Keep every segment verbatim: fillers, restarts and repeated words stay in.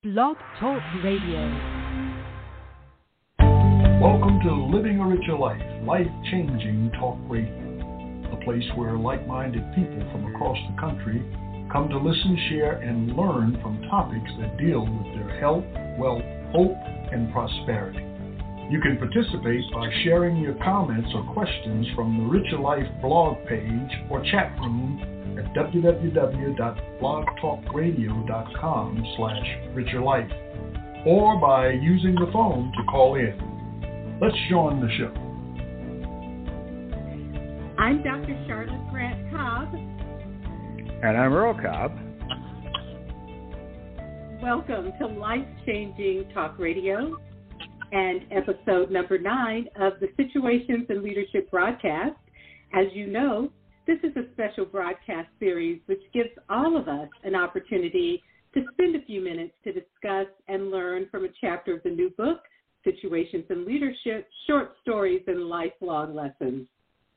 Blog Talk Radio. Welcome to Living a Richer Life, life-changing talk radio, a place where like-minded people from across the country come to listen, share, and learn from topics that deal with their health, wealth, hope, and prosperity. You can participate by sharing your comments or questions from the Richer Life blog page or chat room at w w w dot blog talk radio dot com slash richer life, or by using the phone to call in. Let's join the show. I'm Doctor Charlotte Grant Cobb. And I'm Earl Cobb. Welcome to Life-Changing Talk Radio and episode number nine of the Situations in Leadership broadcast. As you know, this is a special broadcast series which gives all of us an opportunity to spend a few minutes to discuss and learn from a chapter of the new book, Situations in Leadership, Short Stories and Lifelong Lessons.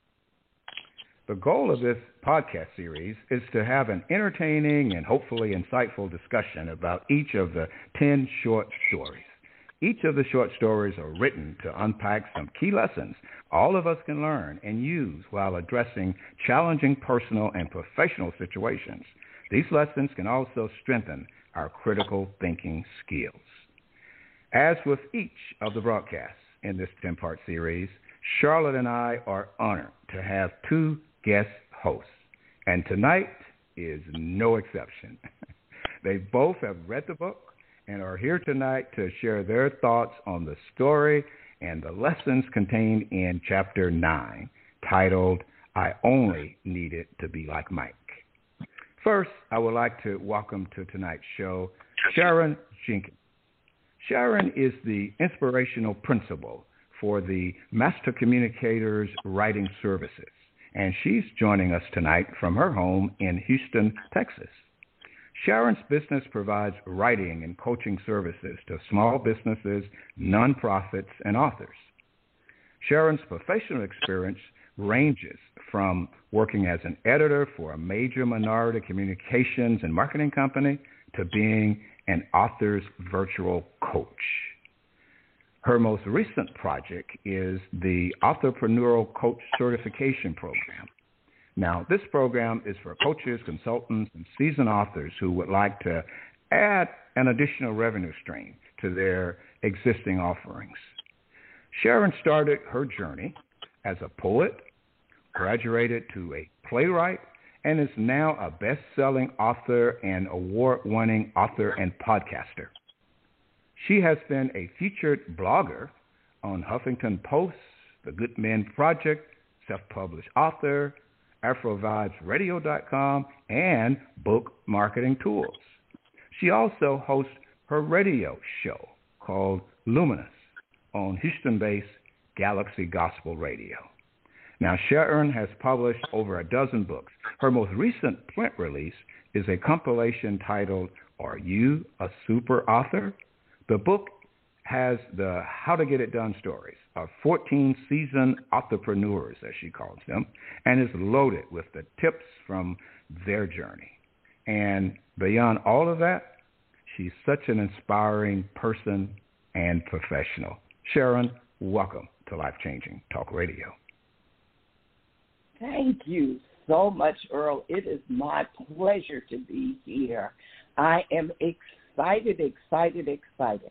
The goal of this podcast series is to have an entertaining and hopefully insightful discussion about each of the ten short stories. Each of the short stories are written to unpack some key lessons all of us can learn and use while addressing challenging personal and professional situations. These lessons can also strengthen our critical thinking skills. As with each of the broadcasts in this ten-part series, Charlotte and I are honored to have two guest hosts, and tonight is no exception. They both have read the book and are here tonight to share their thoughts on the story and the lessons contained in Chapter nine, titled, I Only Needed to Be Like Mike. First, I would like to welcome to tonight's show Sharon Jenkins. Sharon is the inspirational principal for the Master Communicators Writing Services, and she's joining us tonight from her home in Houston, Texas. Sharon's business provides writing and coaching services to small businesses, nonprofits, and authors. Sharon's professional experience ranges from working as an editor for a major minority communications and marketing company to being an author's virtual coach. Her most recent project is the Authorpreneurial Coach Certification Program. Now, this program is for coaches, consultants, and seasoned authors who would like to add an additional revenue stream to their existing offerings. Sharon started her journey as a poet, graduated to a playwright, and is now a best-selling author and award-winning author and podcaster. She has been a featured blogger on Huffington Post, The Good Men Project, self-published author, Afro Vibes Radio dot com, and Book Marketing Tools. She also hosts her radio show called Luminous on Houston-based Galaxy Gospel Radio. Now, Sharon has published over a dozen books. Her most recent print release is a compilation titled, Are You a Super Author? The book has the How to Get It Done stories of fourteen seasoned entrepreneurs, as she calls them, and is loaded with the tips from their journey. And beyond all of that, she's such an inspiring person and professional. Sharon, welcome to Life-Changing Talk Radio. Thank you so much, Earl. It is my pleasure to be here. I am excited, excited, excited.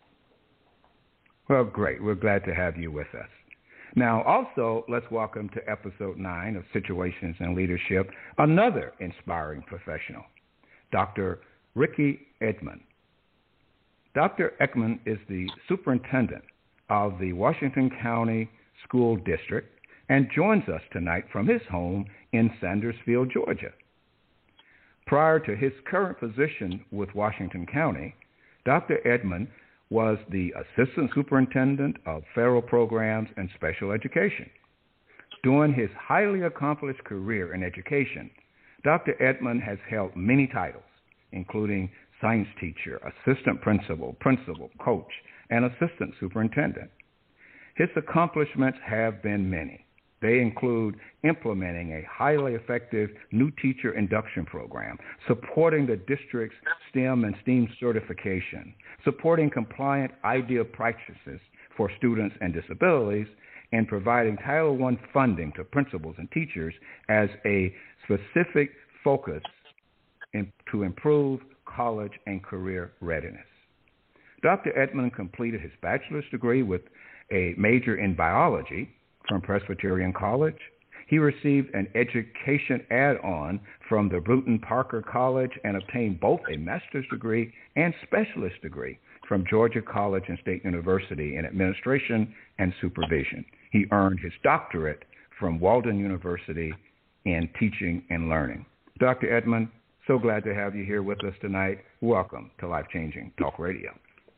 Well, great. We're glad to have you with us. Now, also, let's welcome to episode nine of Situations in Leadership another inspiring professional, Doctor Ricky Edmond. Doctor Edmond is the superintendent of the Washington County School District and joins us tonight from his home in Sandersville, Georgia. Prior to his current position with Washington County, Doctor Edmond was the Assistant Superintendent of Federal Programs and Special Education. During his highly accomplished career in education, Doctor Edmond has held many titles, including science teacher, assistant principal, principal, coach, and assistant superintendent. His accomplishments have been many, They include implementing a highly effective new teacher induction program, supporting the district's STEM and STEAM certification, supporting compliant IDEA practices for students and disabilities, and providing Title one funding to principals and teachers as a specific focus in, to improve college and career readiness. Doctor Edmond completed his bachelor's degree with a major in biology from Presbyterian College. He received an education add-on from the Bruton Parker College and obtained both a master's degree and specialist degree from Georgia College and State University in administration and supervision. He earned his doctorate from Walden University in teaching and learning. Doctor Edmond, so glad to have you here with us tonight. Welcome to Life Changing Talk Radio.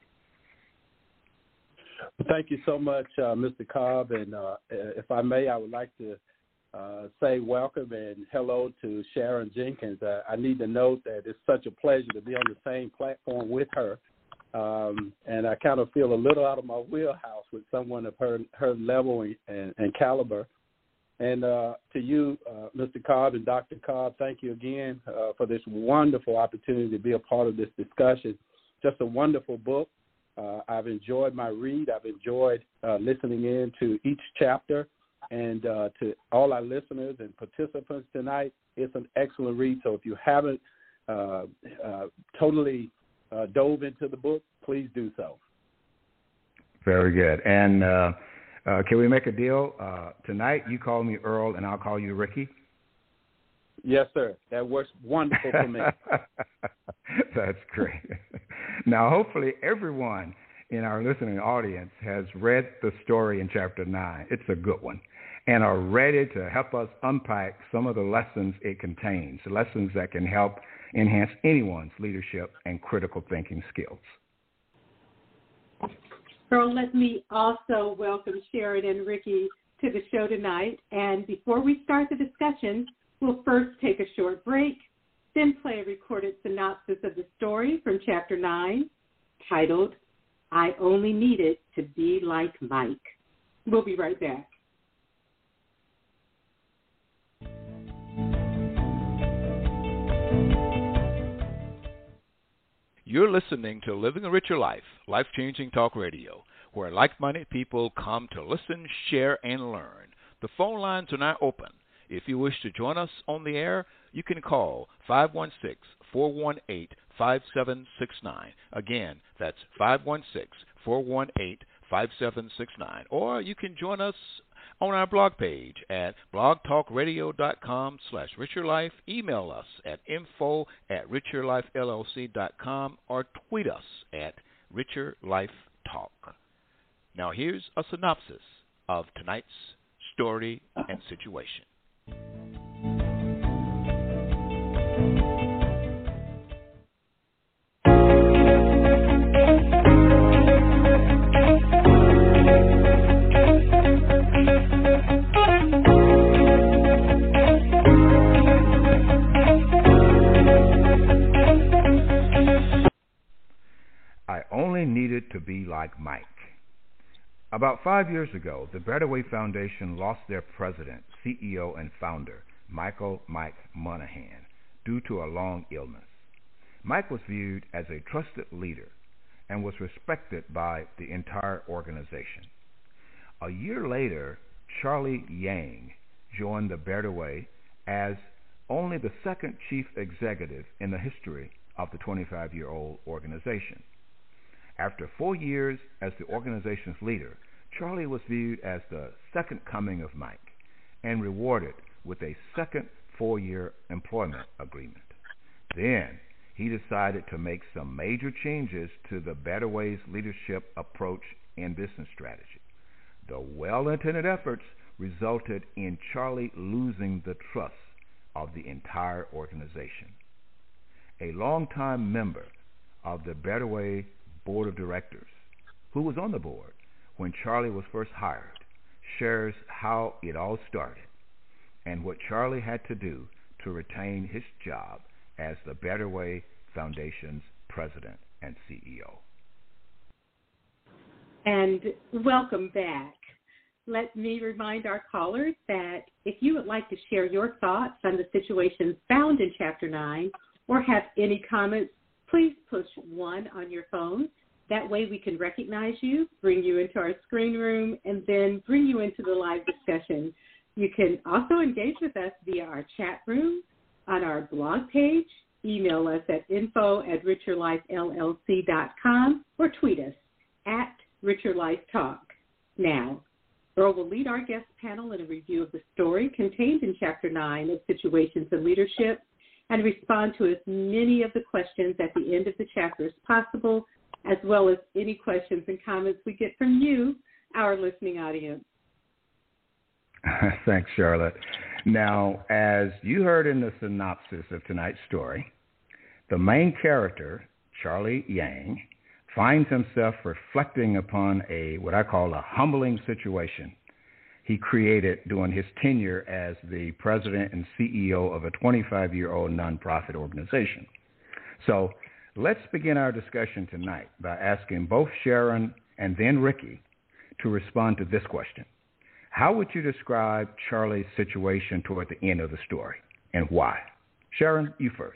Thank you so much, uh, Mister Cobb. And uh, if I may, I would like to uh, say welcome and hello to Sharon Jenkins. Uh, I need to note that it's such a pleasure to be on the same platform with her. Um, and I kind of feel a little out of my wheelhouse with someone of her her level and, and caliber. And uh, to you, uh, Mister Cobb and Doctor Cobb, thank you again uh, for this wonderful opportunity to be a part of this discussion. Just a wonderful book. Uh, I've enjoyed my read. I've enjoyed uh, listening in to each chapter. And uh, to all our listeners and participants tonight, it's an excellent read. So if you haven't uh, uh, totally uh, dove into the book, please do so. Very good. And uh, uh, can we make a deal? Uh, tonight you call me Earl and I'll call you Ricky? Yes, sir. That works wonderful for me. That's great. Now, hopefully everyone in our listening audience has read the story in chapter nine. It's a good one. And are ready to help us unpack some of the lessons it contains, the lessons that can help enhance anyone's leadership and critical thinking skills. Earl, let me also welcome Sharon and Ricky to the show tonight. And before we start the discussion, we'll first take a short break, then play a recorded synopsis of the story from Chapter nine, titled, I Only Needed to Be Like Mike. We'll be right back. You're listening to Living a Richer Life, life-changing talk radio, where like-minded people come to listen, share, and learn. The phone lines are now open. If you wish to join us on the air, you can call five one six, four one eight, five seven six nine. Again, that's five one six, four one eight, five seven six nine. Or you can join us on our blog page at blogtalkradio.com slash richerlife. Email us at info at richerlifellc.com or tweet us at richerlifetalk. Now here's a synopsis of tonight's story and situation. I only needed to be like Mike. About five years ago, the Better Way Foundation lost their president, C E O, and founder, Michael Mike Monahan, due to a long illness. Mike was viewed as a trusted leader and was respected by the entire organization. A year later, Charlie Yang joined the Better Way as only the second chief executive in the history of the twenty-five-year-old organization. After four years as the organization's leader, Charlie was viewed as the second coming of Mike and rewarded with a second four-year employment agreement. Then he decided to make some major changes to the Better Way's leadership approach and business strategy. The well-intended efforts resulted in Charlie losing the trust of the entire organization. A longtime member of the Better Way Board of Directors, who was on the board when Charlie was first hired, shares how it all started and what Charlie had to do to retain his job as the Better Way Foundation's president and C E O. And welcome back. let me remind our callers that if you would like to share your thoughts on the situations found in Chapter nine or have any comments, please push one on your phone. That way we can recognize you, bring you into our screen room, and then bring you into the live discussion. You can also engage with us via our chat room, on our blog page, email us at info at richerlifellc dot com, or tweet us at richerlifetalk. Now, Earl will lead our guest panel in a review of the story contained in Chapter nine of Situations in Leadership and respond to as many of the questions at the end of the chapter as possible, as well as any questions and comments we get from you, our listening audience. Thanks, Charlotte. Now, as you heard in the synopsis of tonight's story, the main character, Charlie Yang, finds himself reflecting upon a what I call a humbling situation he created during his tenure as the president and C E O of a twenty-five-year-old nonprofit organization. So let's begin our discussion tonight by asking both Sharon and then Ricky to respond to this question. How would you describe Charlie's situation toward the end of the story, and why? Sharon, you first.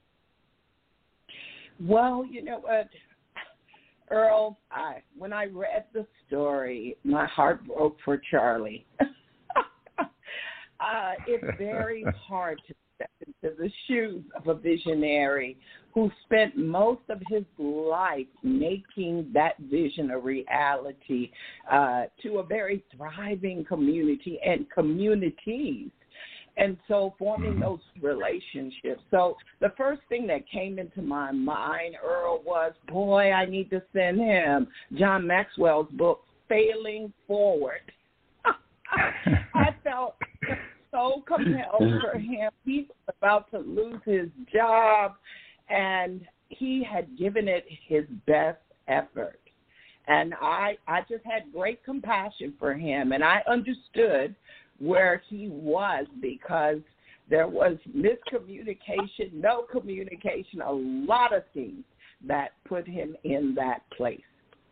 Well, you know what, Earl, I, when I read the story, my heart broke for Charlie. uh, it's very hard to step into the shoes of a visionary who spent most of his life making that vision a reality uh, to a very thriving community and communities. And so forming those relationships. So the first thing that came into my mind, Earl, was, boy, I need to send him John Maxwell's book, Failing Forward. I felt so compelled for him. He was about to lose his job, and he had given it his best effort. And I, I just had great compassion for him, and I understood where he was because there was miscommunication, no communication, a lot of things that put him in that place.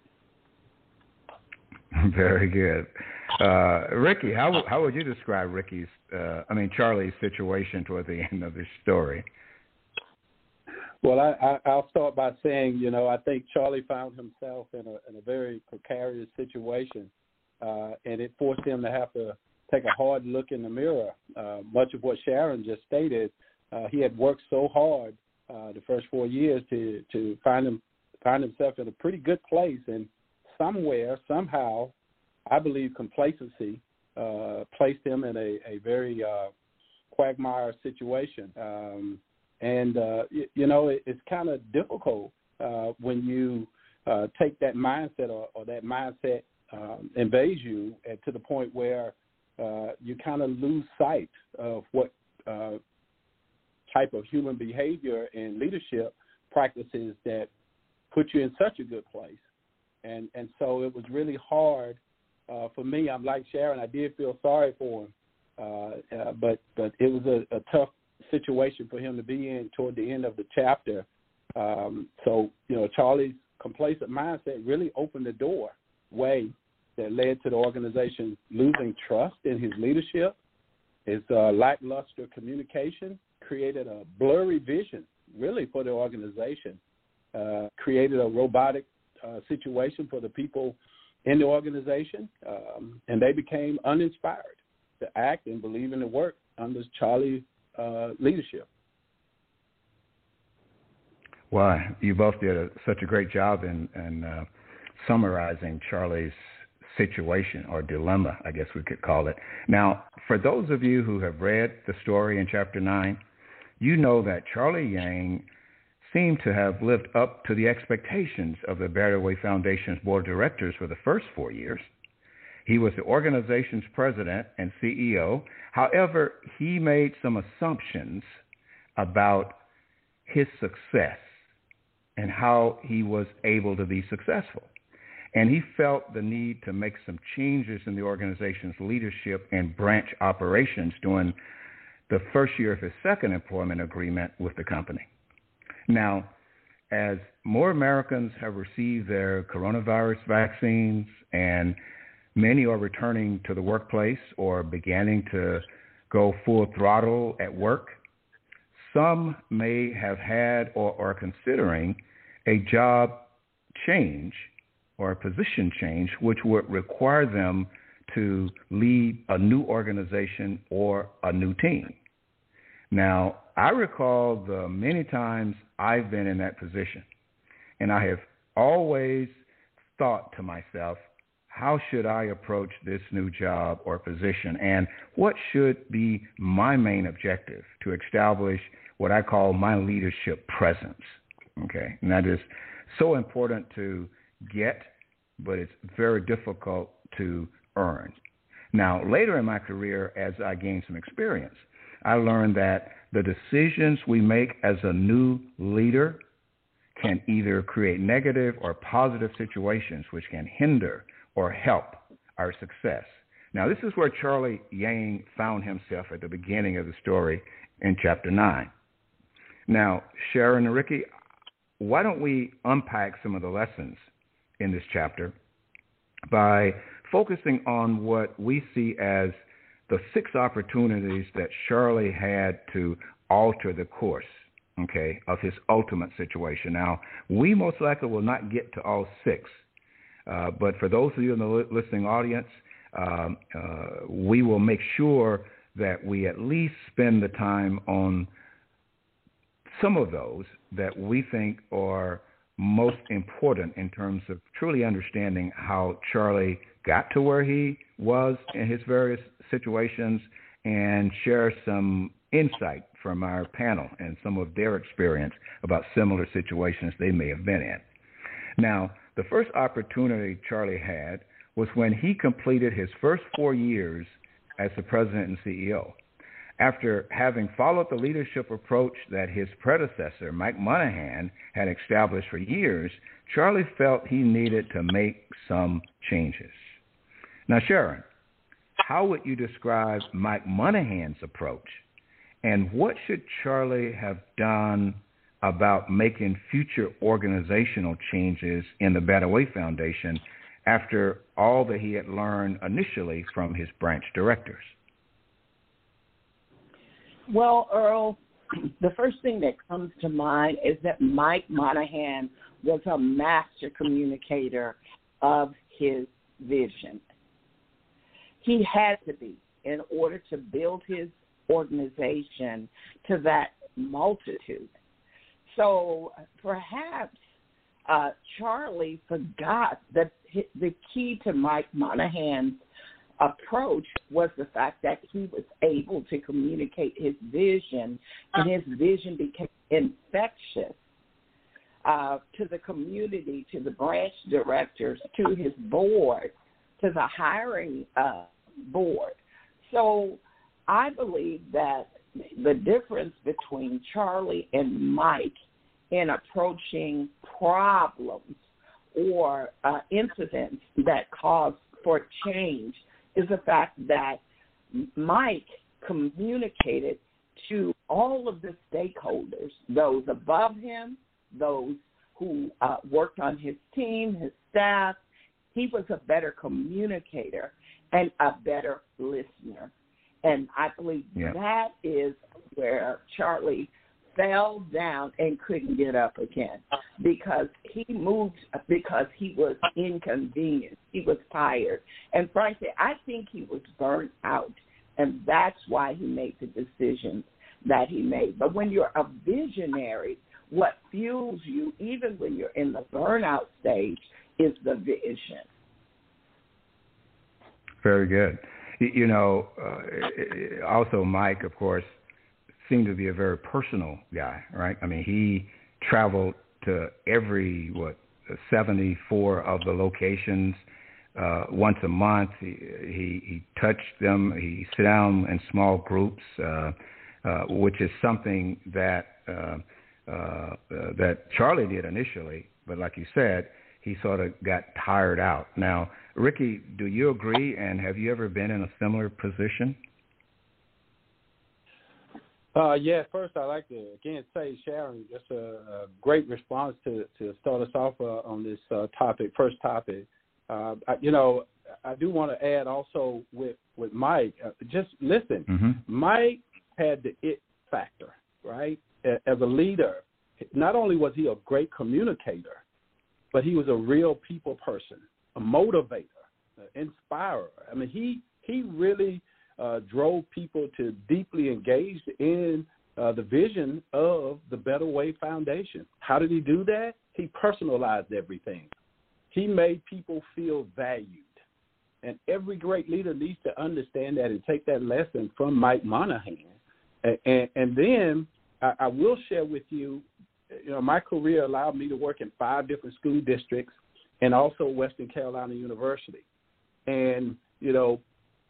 Very good. Uh, Ricky, how how would you describe Ricky's, uh, I mean, Charlie's situation toward the end of this story? Well, I, I, I'll start by saying, you know, I think Charlie found himself in a, in a very precarious situation, uh, and it forced him to have to take a hard look in the mirror. Uh, much of what Sharon just stated, uh, he had worked so hard uh, the first four years to, to find him find himself in a pretty good place, and somewhere, somehow, I believe complacency uh, placed him in a, a very uh, quagmire situation. Um, and, uh, you, you know, it, it's kind of difficult uh, when you uh, take that mindset or, or that mindset um, invades you and to the point where Uh, you kind of lose sight of what uh, type of human behavior and leadership practices that put you in such a good place. And and so it was really hard uh, for me. I'm like Sharon. I did feel sorry for him, uh, uh, but but it was a, a tough situation for him to be in toward the end of the chapter. Um, so, you know, Charlie's complacent mindset really opened the door way that led to the organization losing trust in his leadership. His uh, lackluster communication created a blurry vision, really, for the organization, uh, created a robotic uh, situation for the people in the organization, um, and they became uninspired to act and believe in the work under Charlie's uh, leadership. Well, you both did a, such a great job in, in uh, summarizing Charlie's situation or dilemma, I guess we could call it. Now, for those of you who have read the story in Chapter nine, you know that Charlie Yang seemed to have lived up to the expectations of the Better Way Foundation's board of directors for the first four years. He was the organization's president and C E O. However, he made some assumptions about his success and how he was able to be successful. And he felt the need to make some changes in the organization's leadership and branch operations during the first year of his second employment agreement with the company. Now, as more Americans have received their coronavirus vaccines and Many are returning to the workplace or beginning to go full throttle at work. Some may have had or are considering a job change or a position change, which would require them to lead a new organization or a new team. Now, I recall the many times I've been in that position, and I have always thought to myself, how should I approach this new job or position, and what should be my main objective to establish what I call my leadership presence, okay? And that is so important to get, but it's very difficult to earn. Now, later in my career, as I gained some experience, I learned that the decisions we make as a new leader can either create negative or positive situations which can hinder or help our success. Now, this is where Charlie Yang found himself at the beginning of the story in chapter nine. Now, Sharon and Ricky, why don't we unpack some of the lessons in this chapter by focusing on what we see as the six opportunities that Charlie had to alter the course, okay, of his ultimate situation. Now, we most likely will not get to all six, uh, but for those of you in the listening audience, um, uh, we will make sure that we at least spend the time on some of those that we think are most important in terms of truly understanding how Charlie got to where he was in his various situations, and share some insight from our panel and some of their experience about similar situations they may have been in. Now, the first opportunity Charlie had was when he completed his first four years as the president and C E O. After having followed the leadership approach that his predecessor, Mike Monahan, had established for years, Charlie felt he needed to make some changes. Now, Sharon, how would you describe Mike Monahan's approach, and what should Charlie have done about making future organizational changes in the Better Way Foundation after all that he had learned initially from his branch directors? Well, Earl, the first thing that comes to mind is that Mike Monahan was a master communicator of his vision. He had to be in order to build his organization to that multitude. So perhaps uh, Charlie forgot that the key to Mike Monahan's approach was the fact that he was able to communicate his vision, and his vision became infectious uh, to the community, to the branch directors, to his board, to the hiring uh, board. So I believe that the difference between Charlie and Mike in approaching problems or uh, incidents that cause for change is the fact that Mike communicated to all of the stakeholders, those above him, those who uh, worked on his team, his staff. He was a better communicator and a better listener. And I believe yeah. that is where Charlie fell down and couldn't get up again, because he moved because he was inconvenienced. He was tired. And frankly, I think he was burnt out, and that's why he made the decisions that he made. But when you're a visionary, what fuels you, even when you're in the burnout stage, is the vision. Very good. You know, uh, also Mike, of course, seemed to be a very personal guy, right? I mean, he traveled to every, what, seventy-four of the locations uh, once a month. He, he, he touched them. He sat down in small groups, uh, uh, which is something that uh, uh, uh, that Charlie did initially, but like you said, he sort of got tired out. Now, Ricky, do you agree, and have you ever been in a similar position? Uh, yeah, first I'd like to, again, say, Sharon, just a, a great response to, to start us off uh, on this uh, topic, first topic. Uh, I, you know, I do want to add also with, with Mike, uh, just listen, mm-hmm. Mike had the it factor, right? As a leader, not only was he a great communicator, but he was a real people person, a motivator, an inspirer. I mean, he, he really uh, drove people to deeply engage in uh, the vision of the Better Way Foundation. How did he do that? He personalized everything. He made people feel valued. And every great leader needs to understand that and take that lesson from Mike Monahan. And, and, and then I, I will share with you, you know, my career allowed me to work in five different school districts and also Western Carolina University. And, you know,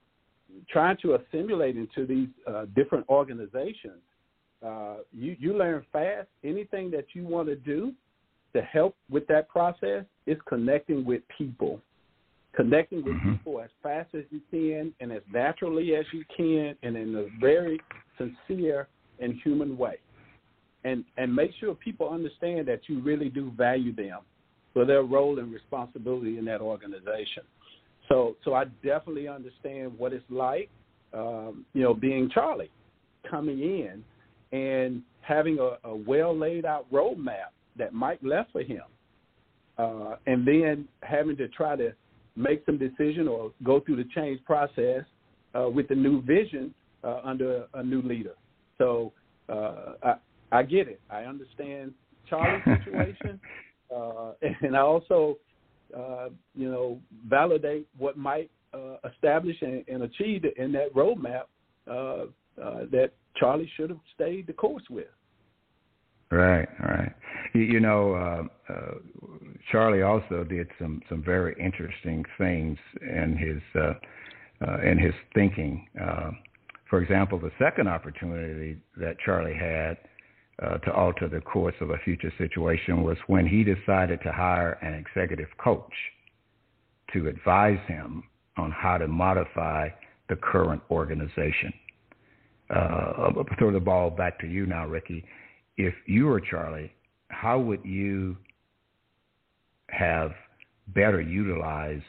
trying to assimilate into these uh, different organizations, uh, you, you learn fast. Anything that you want to do to help with that process is connecting with people. Connecting with mm-hmm. people as fast as you can and as naturally as you can and in a very sincere and human way. And and make sure people understand that you really do value them for their role and responsibility in that organization. So so I definitely understand what it's like, um, you know, being Charlie, coming in and having a, a well-laid-out roadmap that Mike left for him, uh, and then having to try to make some decision or go through the change process uh, with the new vision uh, under a new leader. So uh, I, I get it. I understand Charlie's situation, uh, and I also, uh, you know, validate what Mike uh, established and, and achieved in that roadmap uh, uh, that Charlie should have stayed the course with. Right, right. You, you know, uh, uh, Charlie also did some, some very interesting things in his uh, uh, in his thinking. Uh, for example, the second opportunity that Charlie had uh, to alter the course of a future situation was when he decided to hire an executive coach to advise him on how to modify the current organization. Uh, I'll throw the ball back to you now, Ricky. If you were Charlie, how would you have better utilized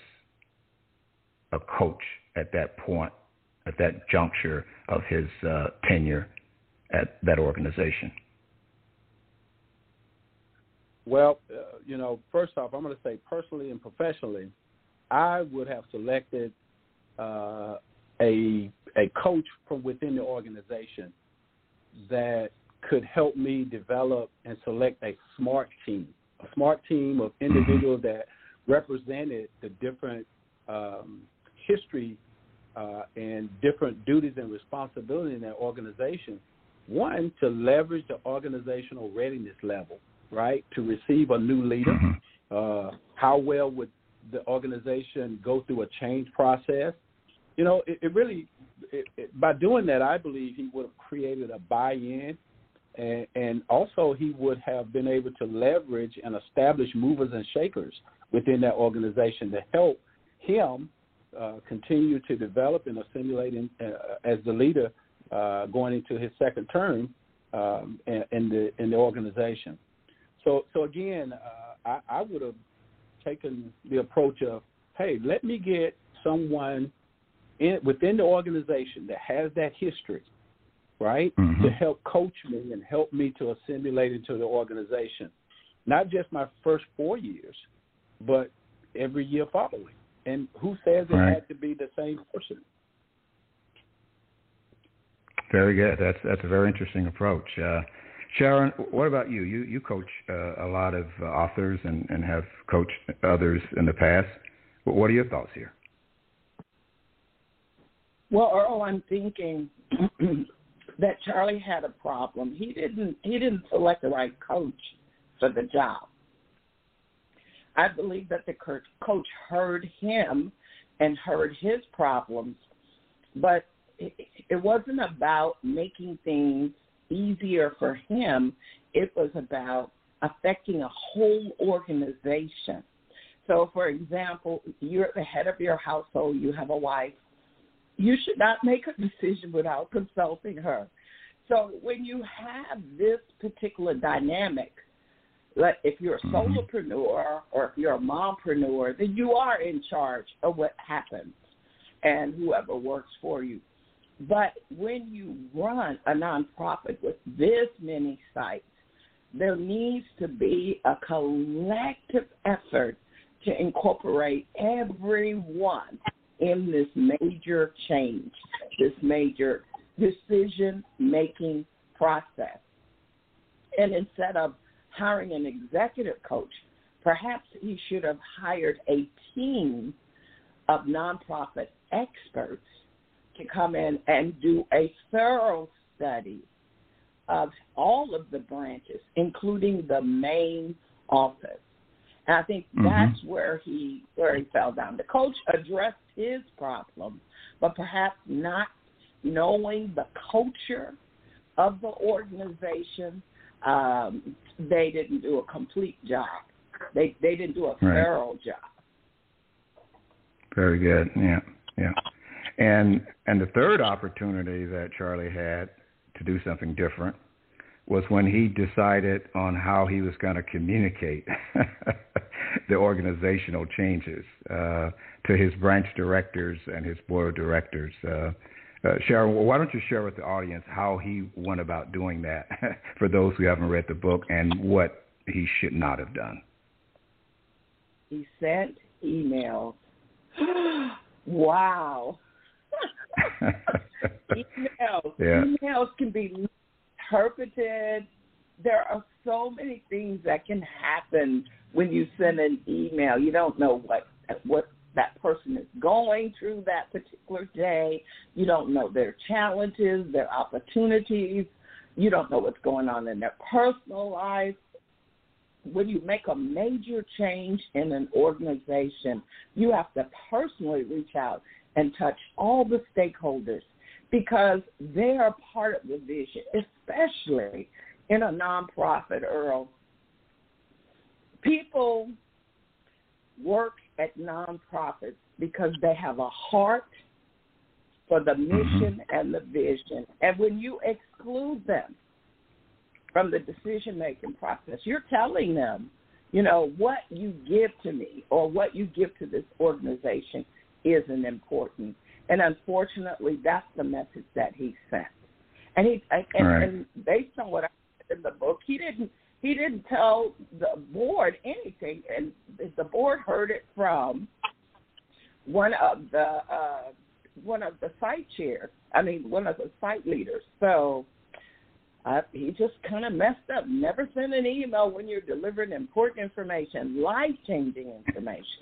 a coach at that point, at that juncture of his uh, tenure at that organization? Well, uh, you know, first off, I'm going to say personally and professionally, I would have selected uh, a a coach from within the organization that could help me develop and select a smart team, a smart team of individuals that represented the different um, history uh, and different duties and responsibilities in that organization. One, to leverage the organizational readiness level, right, to receive a new leader. Uh, how well would the organization go through a change process? You know, it, it really, it, it, by doing that, I believe he would have created a buy-in. And, and also he would have been able to leverage and establish movers and shakers within that organization to help him uh, continue to develop and assimilate in, uh, as the leader uh, going into his second term um, in, in the in the organization. So, so again, uh, I, I would have taken the approach of, hey, let me get someone in, within the organization that has that history, right, mm-hmm. to help coach me and help me to assimilate into the organization. Not just my first four years, but every year following. And who says it right. had to be the same person? Very good. That's that's a very interesting approach. Uh, Sharon, what about you? You you coach uh, a lot of uh, authors and, and have coached others in the past. What are your thoughts here? Well, Earl, I'm thinking that Charlie had a problem. He didn't he didn't select the right coach for the job. I believe that the coach heard him and heard his problems, but it, it wasn't about making things easier for him. It was about affecting a whole organization. So, for example, you're the head of your household, you have a wife. You should not make a decision without consulting her. So when you have this particular dynamic, Let, if you're a mm-hmm. solopreneur or if you're a mompreneur, then you are in charge of what happens and whoever works for you. But when you run a nonprofit with this many sites, there needs to be a collective effort to incorporate everyone in this major change, this major decision-making process. And instead of hiring an executive coach, perhaps he should have hired a team of nonprofit experts to come in and do a thorough study of all of the branches, including the main office. And I think mm-hmm. that's where he where he fell down. The coach addressed his problem, but perhaps not knowing the culture of the organization, um, they didn't do a complete job. They they didn't do a right. thorough job. Very good. Yeah, yeah. And and the third opportunity that Charlie had to do something different was when he decided on how he was going to communicate the organizational changes uh, to his branch directors and his board of directors. Uh, uh, Sharon, why don't you share with the audience how he went about doing that for those who haven't read the book and what he should not have done? He sent emails. Wow. emails. Yeah. Emails can be interpreted. There are so many things that can happen when you send an email. You don't know what what that person is going through that particular day. You don't know their challenges, their opportunities. You don't know what's going on in their personal life. When you make a major change in an organization, you have to personally reach out and touch all the stakeholders because they are part of the vision, especially in a nonprofit, Earl. People work at nonprofits because they have a heart for the mission mm-hmm. and the vision. And when you exclude them from the decision-making process, you're telling them, you know, what you give to me or what you give to this organization isn't important. And unfortunately, that's the message that he sent. And he and, right. and based on what I read in the book, he didn't he didn't tell the board anything, and the board heard it from one of the uh, one of the site chairs. I mean, one of the site leaders. So uh, he just kind of messed up. Never send an email when you're delivering important information, life-changing information.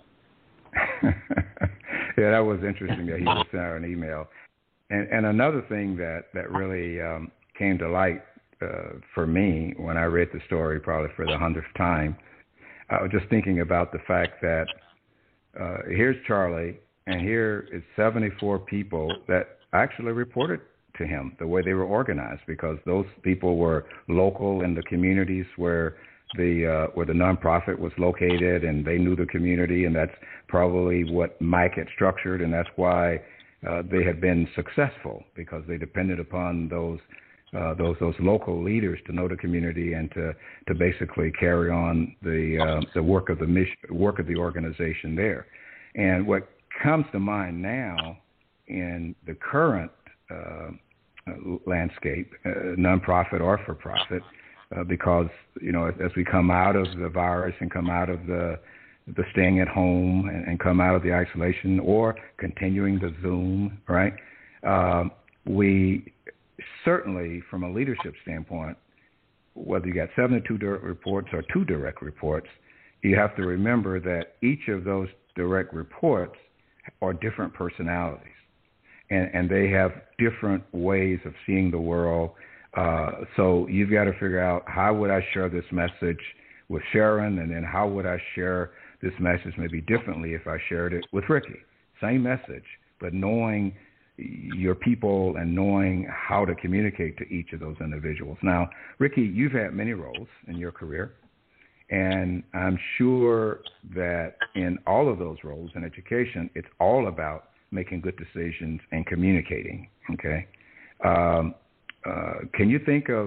Yeah, that was interesting that he would send out an email. And, and another thing that, that really um, came to light uh, for me when I read the story probably for the hundredth time, I was just thinking about the fact that uh, here's Charlie, and here is seventy-four people that actually reported to him the way they were organized, because those people were local in the communities where the uh, where the nonprofit was located, and they knew the community, and that's probably what Mike had structured, and that's why uh, they had been successful, because they depended upon those uh, those those local leaders to know the community and to to basically carry on the uh, the work of the mission, work of the organization there. And what comes to mind now in the current uh, landscape, uh, nonprofit or for profit, uh, because you know as, as we come out of the virus and come out of the the staying at home and, and come out of the isolation or continuing the Zoom, right? Uh, we certainly, from a leadership standpoint, whether you got seventy-two direct reports or two direct reports, you have to remember that each of those direct reports are different personalities, and, and they have different ways of seeing the world. Uh, so you've got to figure out, how would I share this message with Sharon, and then how would I share this message maybe differently if I shared it with Ricky? Same message, but knowing your people and knowing how to communicate to each of those individuals. Now, Ricky, you've had many roles in your career, and I'm sure that in all of those roles in education, it's all about making good decisions and communicating, okay? Um, uh, can you think of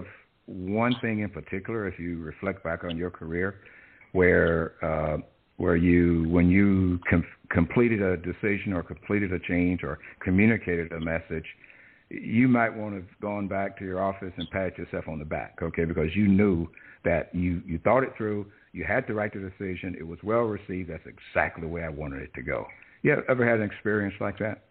one thing in particular, if you reflect back on your career, where uh, where you, when you com- completed a decision or completed a change or communicated a message, you might want to have gone back to your office and pat yourself on the back, okay, because you knew that you, you thought it through, you had to write the decision, it was well received, that's exactly the way I wanted it to go. You ever had an experience like that?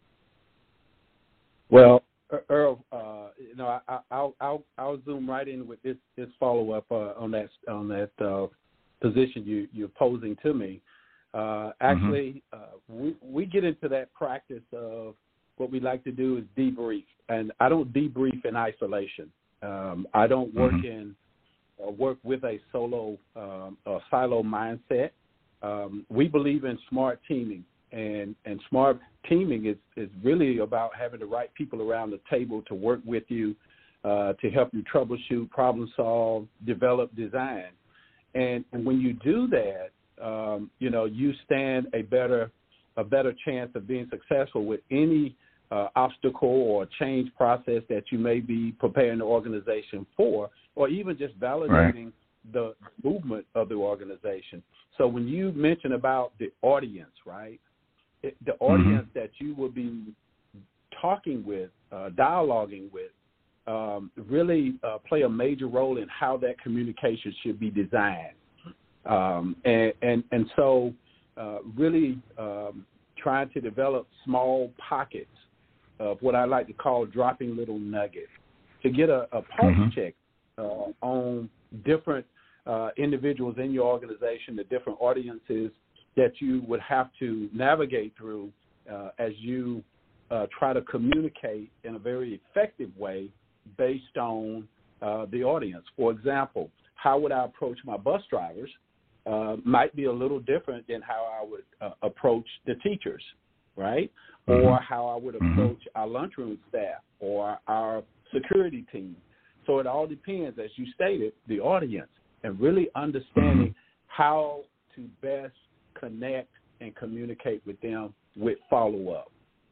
Well, Earl, uh, you know, I, I'll, I'll I'll zoom right in with this this follow up uh, on that on that uh, position you you're posing to me. Uh, actually, mm-hmm. uh, we we get into that practice of what we like to do is debrief, and I don't debrief in isolation. Um, I don't work mm-hmm. in or work with a solo um, or silo mindset. Um, we believe in smart teaming. And and smart teaming is, is really about having the right people around the table to work with you, uh, to help you troubleshoot, problem solve, develop, design. And, and when you do that, um, you know, you stand a better a better chance of being successful with any uh, obstacle or change process that you may be preparing the organization for, or even just validating right. the movement of the organization. So when you mention about the audience, right? It, the audience mm-hmm. that you will be talking with, uh, dialoguing with, um, really uh, play a major role in how that communication should be designed. Um, and, and, and so uh, really um, trying to develop small pockets of what I like to call dropping little nuggets to get a, a pulse mm-hmm. check uh, on different uh, individuals in your organization, the different audiences that you would have to navigate through uh, as you uh, try to communicate in a very effective way based on uh, the audience. For example, how would I approach my bus drivers uh, might be a little different than how I would uh, approach the teachers, right? Mm-hmm. Or how I would approach mm-hmm. our lunchroom staff or our security team. So it all depends, as you stated, the audience, and really understanding mm-hmm. how to best connect and communicate with them with follow-up.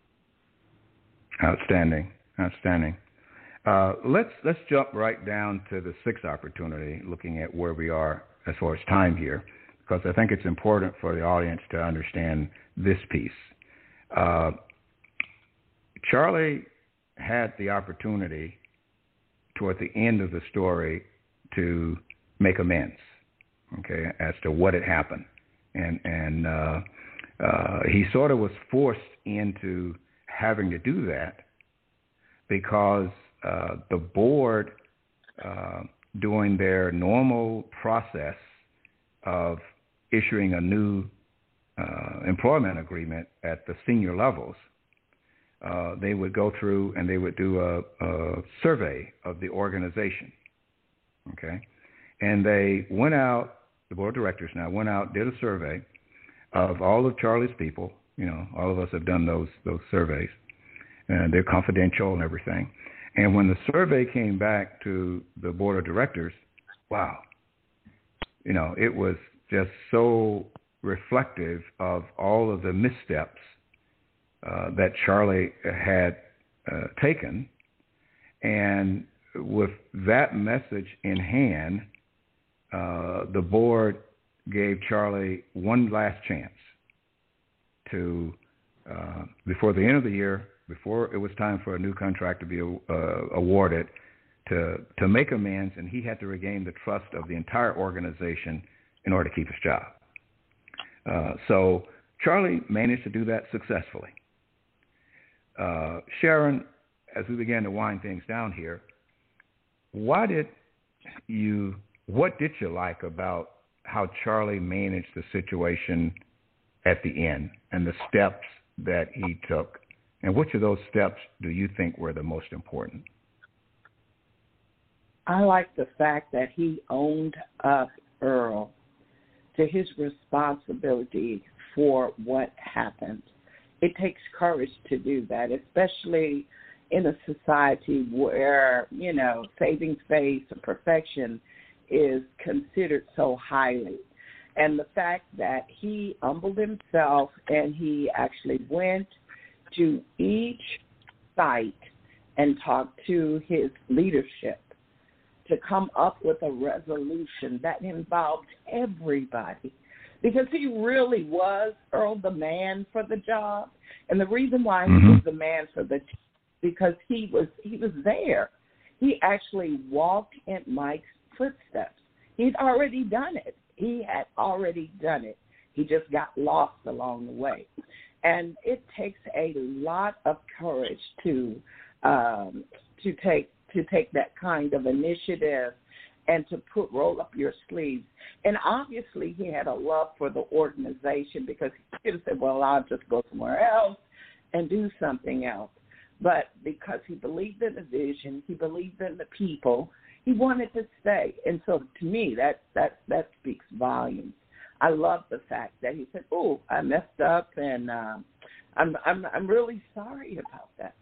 Outstanding, outstanding. Uh, let's let's jump right down to the sixth opportunity, looking at where we are as far as time here, because I think it's important for the audience to understand this piece. Uh, Charlie had the opportunity toward the end of the story to make amends, okay, as to what had happened. And and uh, uh, he sort of was forced into having to do that because uh, the board, uh, doing their normal process of issuing a new uh, employment agreement at the senior levels, uh, they would go through and they would do a, a survey of the organization, okay? And they went out, the board of directors now went out, did a survey of all of Charlie's people. You know, all of us have done those those surveys, and they're confidential and everything. And when the survey came back to the board of directors, wow, you know, it was just so reflective of all of the missteps uh, that Charlie had uh, taken. And with that message in hand, Uh, the board gave Charlie one last chance to, uh, before the end of the year, before it was time for a new contract to be uh, awarded, to to make amends, and he had to regain the trust of the entire organization in order to keep his job. Uh, so Charlie managed to do that successfully. Uh, Sharon, as we began to wind things down here, why did you... What did you like about how Charlie managed the situation at the end and the steps that he took? And which of those steps do you think were the most important? I like the fact that he owned up, Earl, to his responsibility for what happened. It takes courage to do that, especially in a society where, you know, saving face or perfection is considered so highly. And the fact that he humbled himself and he actually went to each site and talked to his leadership to come up with a resolution that involved everybody. Because he really was, Earl, the man for the job. And the reason why he mm-hmm. was the man for the job, because he was he was there. He actually walked in Mike's footsteps. He'd already done it. He had already done it. He just got lost along the way. And it takes a lot of courage to um, to take to take that kind of initiative and to put roll up your sleeves. And obviously he had a love for the organization, because he could have said, well, I'll just go somewhere else and do something else. But because he believed in the vision, he believed in the people, he wanted to stay. And so to me, that that, that speaks volumes. I love the fact that he said, oh, I messed up, and uh, I'm, I'm, I'm really sorry about that.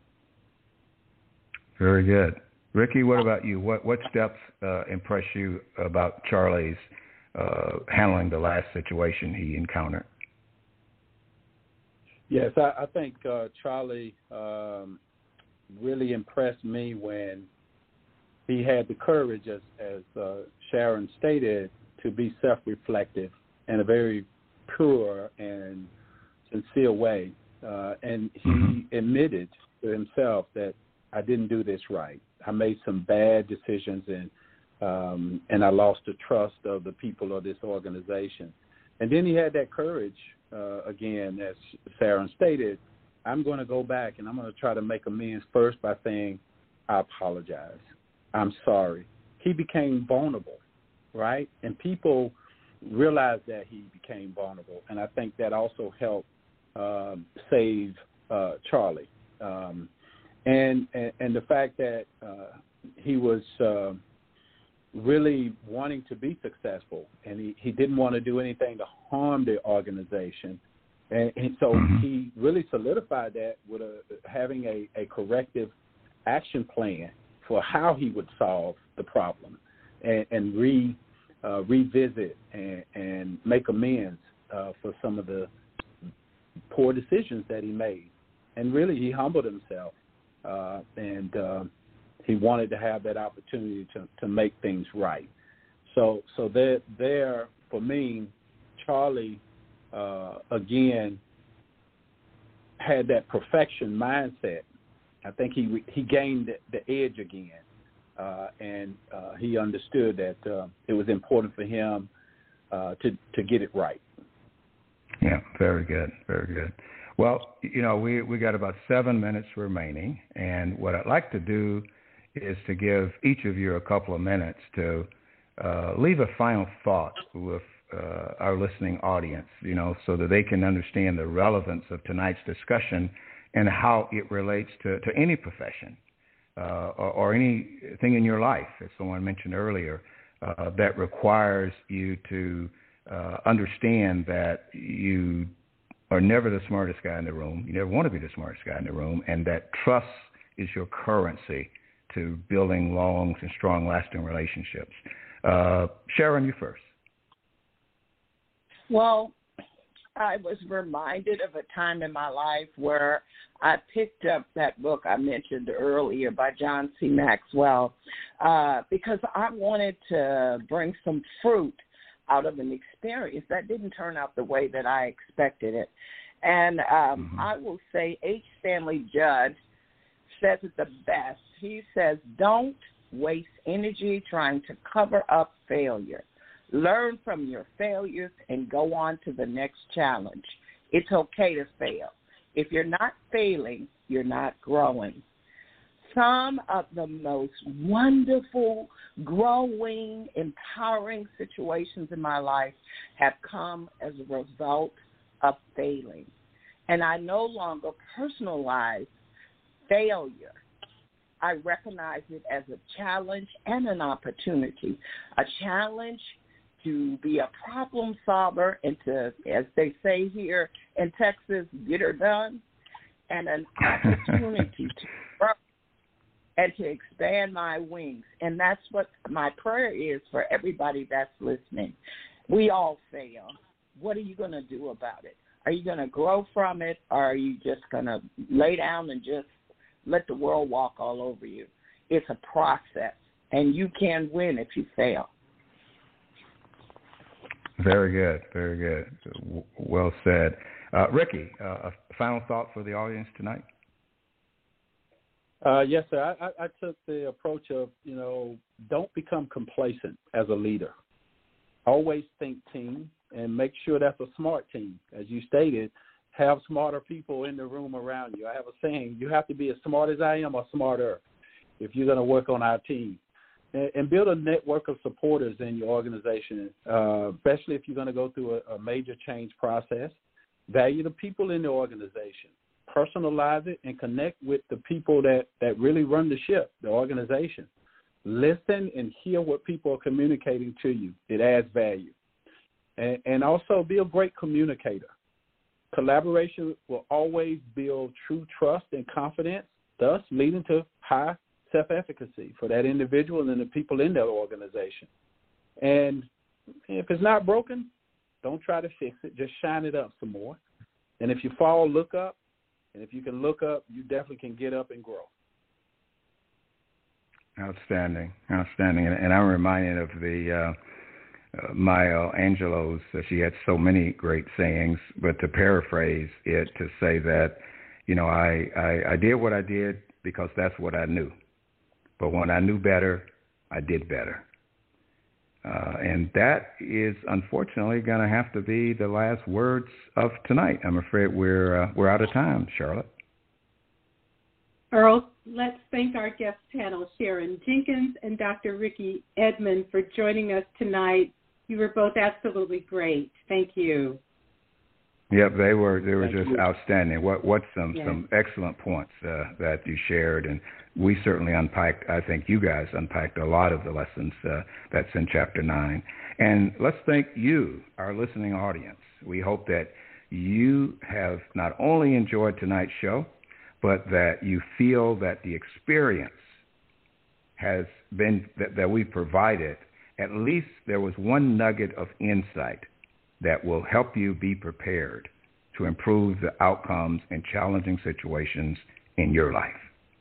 Very good. Ricky, what about you? What what steps uh, impress you about Charlie's uh, handling the last situation he encountered? Yes, I, I think uh, Charlie um, really impressed me when he had the courage, as, as uh, Sharon stated, to be self-reflective in a very pure and sincere way. Uh, and he mm-hmm. admitted to himself that I didn't do this right. I made some bad decisions, and um, and I lost the trust of the people of this organization. And then he had that courage, uh, again, as Sharon stated, I'm going to go back and I'm going to try to make amends first by saying, I apologize. I'm sorry. He became vulnerable, right? And people realized that he became vulnerable, and I think that also helped uh, save uh, Charlie. Um, and, and and the fact that uh, he was uh, really wanting to be successful, and he, he didn't want to do anything to harm the organization. And, and so mm-hmm. he really solidified that with a, having a, a corrective action plan for how he would solve the problem and, and re, uh, revisit and, and make amends uh, for some of the poor decisions that he made. And really, he humbled himself, uh, and uh, he wanted to have that opportunity to, to make things right. So, so there, there for me, Charlie, uh, again, had that perfection mindset. I think he he gained the, the edge again, uh, and uh, he understood that uh, it was important for him uh, to to get it right. Yeah, very good, very good. Well, you know, we we got about seven minutes remaining, and what I'd like to do is to give each of you a couple of minutes to uh, leave a final thought with uh, our listening audience, you know, so that they can understand the relevance of tonight's discussion and how it relates to, to any profession uh, or, or anything in your life, as someone mentioned earlier, uh, that requires you to uh, understand that you are never the smartest guy in the room. You never want to be the smartest guy in the room, and that trust is your currency to building long and strong, lasting relationships. Uh, Sharon, you first. Well, I was reminded of a time in my life where I picked up that book I mentioned earlier by John C. Maxwell uh, because I wanted to bring some fruit out of an experience that didn't turn out the way that I expected it. And um, mm-hmm. I will say H. Stanley Judd says it the best. He says, don't waste energy trying to cover up failure. Learn from your failures and go on to the next challenge. It's okay to fail. If you're not failing, you're not growing. Some of the most wonderful, growing, empowering situations in my life have come as a result of failing. And I no longer personalize failure. I recognize it as a challenge and an opportunity. A challenge to be a problem solver and to, as they say here in Texas, get her done, and an opportunity to grow and to expand my wings. And that's what my prayer is for everybody that's listening. We all fail. What are you going to do about it? Are you going to grow from it, or are you just going to lay down and just let the world walk all over you? It's a process. and you can win if you fail. Very good, very good. W- well said. Uh, Ricky, uh, a final thought for the audience tonight? Uh, yes, sir. I, I, I took the approach of, you know, don't become complacent as a leader. Always think team and make sure that's a smart team. As you stated, have smarter people in the room around you. I have a saying, you have to be as smart as I am or smarter if you're going to work on our team. And, and build a network of supporters in your organization, uh, especially if you're going to go through a, a major change process. Value the people in the organization. Personalize it and connect with the people that, that really run the ship, the organization. Listen and hear what people are communicating to you. It adds value. And, and also be a great communicator. Collaboration will always build true trust and confidence, thus leading to high self-efficacy for that individual and the people in that organization. And if it's not broken, don't try to fix it. Just shine it up some more. And if you fall, look up. And if you can look up, you definitely can get up and grow. Outstanding, outstanding. And, and I'm reminded of the uh, uh, Maya Angelou's. Uh, she had so many great sayings, but to paraphrase it, to say that, you know, I, I, I did what I did because that's what I knew. But when I knew better, I did better. Uh, and that is unfortunately going to have to be the last words of tonight. I'm afraid we're uh, we're out of time, Charlotte. Earl, let's thank our guest panel, Sharon Jenkins and Doctor Ricky Edmond, for joining us tonight. You were both absolutely great. Thank you. Yep, they were they were Thank just you. outstanding. What what some Yeah. some excellent points uh, that you shared, and we certainly unpacked. I think you guys unpacked a lot of the lessons uh, that's in chapter nine. And let's thank you, our listening audience. We hope that you have not only enjoyed tonight's show, but that you feel that the experience has been that, that we provided. At least there was one nugget of insight that will help you be prepared to improve the outcomes in challenging situations in your life.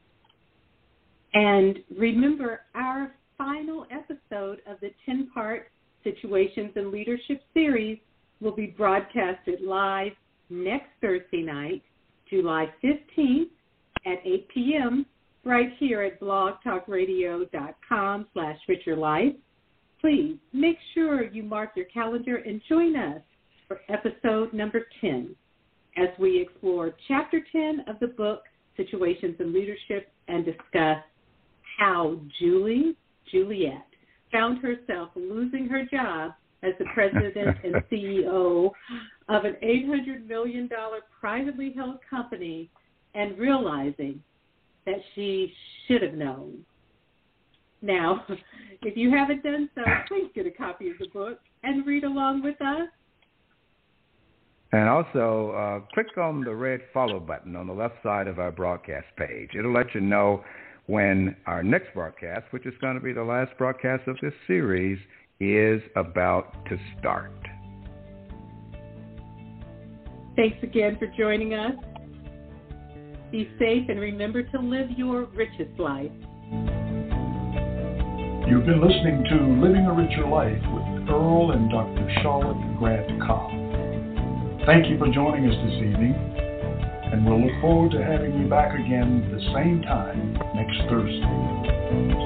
And remember, our final episode of the ten-part Situations in Leadership series will be broadcasted live next Thursday night, July fifteenth at eight p.m. right here at blogtalkradio.com slash richerlife. Please make sure you mark your calendar and join us for episode number ten as we explore chapter ten of the book, Situations in Leadership, and discuss how Julie Juliet found herself losing her job as the president and C E O of an eight hundred million dollars privately held company and realizing that she should have known. Now, if you haven't done so, please get a copy of the book and read along with us. And also, uh, click on the red follow button on the left side of our broadcast page. It'll let you know when our next broadcast, which is going to be the last broadcast of this series, is about to start. Thanks again for joining us. Be safe and remember to live your richest life. You've been listening to Living a Richer Life with Earl and Doctor Charlotte Grant Cobb. Thank you for joining us this evening, and we'll look forward to having you back again at the same time next Thursday.